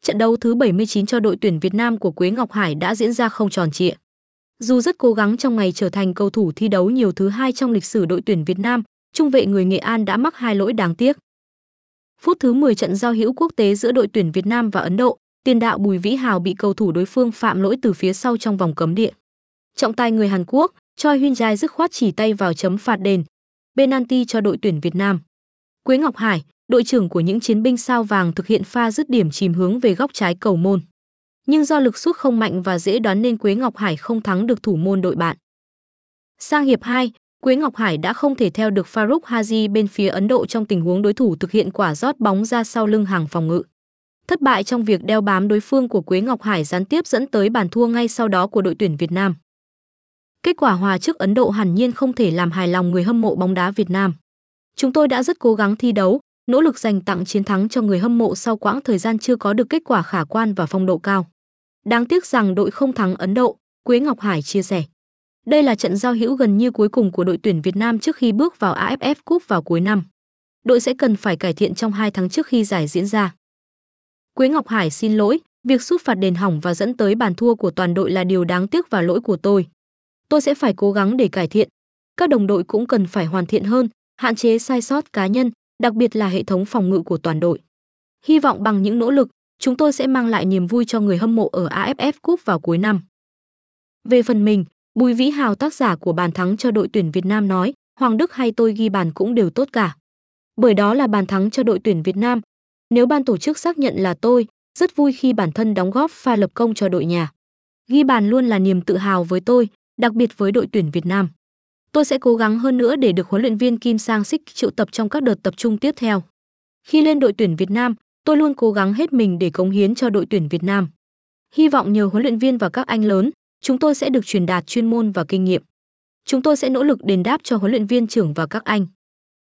Trận đấu thứ 79 cho đội tuyển Việt Nam của Quế Ngọc Hải đã diễn ra không tròn trịa. Dù rất cố gắng trong ngày trở thành cầu thủ thi đấu nhiều thứ 2 trong lịch sử đội tuyển Việt Nam, trung vệ người Nghệ An đã mắc 2 lỗi đáng tiếc. Phút thứ 10 trận giao hữu quốc tế giữa đội tuyển Việt Nam và Ấn Độ, tiền đạo Bùi Vĩ Hào bị cầu thủ đối phương phạm lỗi từ phía sau trong vòng cấm địa. Trọng tài người Hàn Quốc, Choi Hyun Jae dứt khoát chỉ tay vào chấm phạt đền. Penalty cho đội tuyển Việt Nam. Quế Ngọc Hải, đội trưởng của những chiến binh sao vàng thực hiện pha dứt điểm chìm hướng về góc trái cầu môn. Nhưng do lực sút không mạnh và dễ đoán nên Quế Ngọc Hải không thắng được thủ môn đội bạn. Sang hiệp 2, Quế Ngọc Hải đã không thể theo được Farooq Haji bên phía Ấn Độ trong tình huống đối thủ thực hiện quả rót bóng ra sau lưng hàng phòng ngự. Thất bại trong việc đeo bám đối phương của Quế Ngọc Hải gián tiếp dẫn tới bàn thua ngay sau đó của đội tuyển Việt Nam. Kết quả hòa trước Ấn Độ hẳn nhiên không thể làm hài lòng người hâm mộ bóng đá Việt Nam. Chúng tôi đã rất cố gắng thi đấu, nỗ lực giành tặng chiến thắng cho người hâm mộ sau quãng thời gian chưa có được kết quả khả quan và phong độ cao. Đáng tiếc rằng đội không thắng Ấn Độ, Quế Ngọc Hải chia sẻ. Đây là trận giao hữu gần như cuối cùng của đội tuyển Việt Nam trước khi bước vào AFF Cup vào cuối năm. Đội sẽ cần phải cải thiện trong 2 tháng trước khi giải diễn ra. Quế Ngọc Hải xin lỗi, việc sút phạt đền hỏng và dẫn tới bàn thua của toàn đội là điều đáng tiếc và lỗi của tôi. Tôi sẽ phải cố gắng để cải thiện. Các đồng đội cũng cần phải hoàn thiện hơn, hạn chế sai sót cá nhân, đặc biệt là hệ thống phòng ngự của toàn đội. Hy vọng bằng những nỗ lực, chúng tôi sẽ mang lại niềm vui cho người hâm mộ ở AFF Cup vào cuối năm. Về phần mình, Bùi Vĩ Hào, tác giả của bàn thắng cho đội tuyển Việt Nam nói, Hoàng Đức hay tôi ghi bàn cũng đều tốt cả. Bởi đó là bàn thắng cho đội tuyển Việt Nam. Nếu ban tổ chức xác nhận là tôi, rất vui khi bản thân đóng góp pha lập công cho đội nhà. Ghi bàn luôn là niềm tự hào với tôi, đặc biệt với đội tuyển Việt Nam. Tôi sẽ cố gắng hơn nữa để được huấn luyện viên Kim Sang-sik triệu tập trong các đợt tập trung tiếp theo. Khi lên đội tuyển Việt Nam, tôi luôn cố gắng hết mình để cống hiến cho đội tuyển Việt Nam. Hy vọng nhờ huấn luyện viên và các anh lớn, chúng tôi sẽ được truyền đạt chuyên môn và kinh nghiệm. Chúng tôi sẽ nỗ lực đền đáp cho huấn luyện viên trưởng và các anh.